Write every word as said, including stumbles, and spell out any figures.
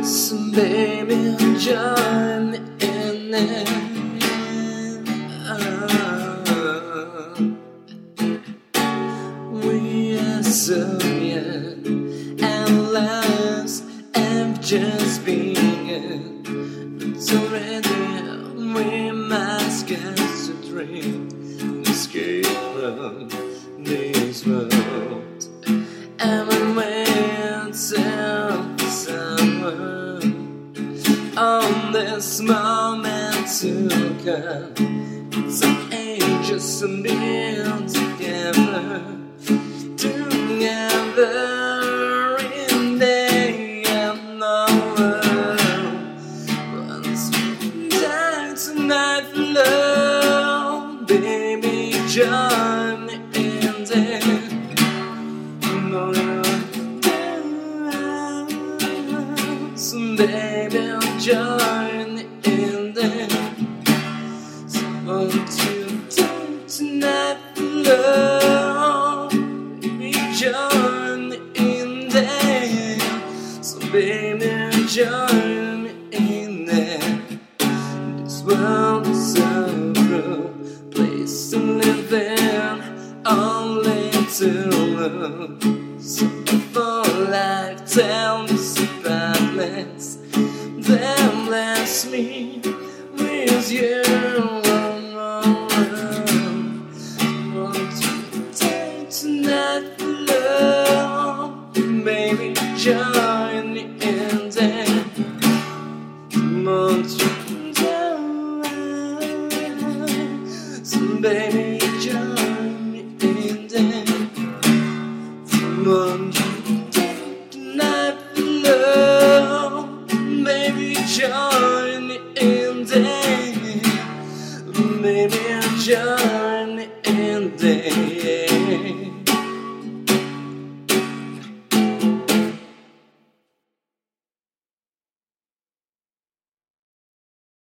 So baby, join me in it. We are so young, and lives have just begun. It's already we must get to dream, escape from this world. And when we're till someone on this moment to come, it's an ages to be together, together in day and night. Once we die tonight for love, baby, join me in there. So baby, join in there. So won't you die tonight for love? Baby, join in there. So baby, join in there. This world is so cruel, place to live in, only to love. So before life tells me badness, then bless me with you. Won't you take tonight for love? Baby, join me in there. Won't you join? So baby, join me in there. Won't you take tonight for love? Baby, join me in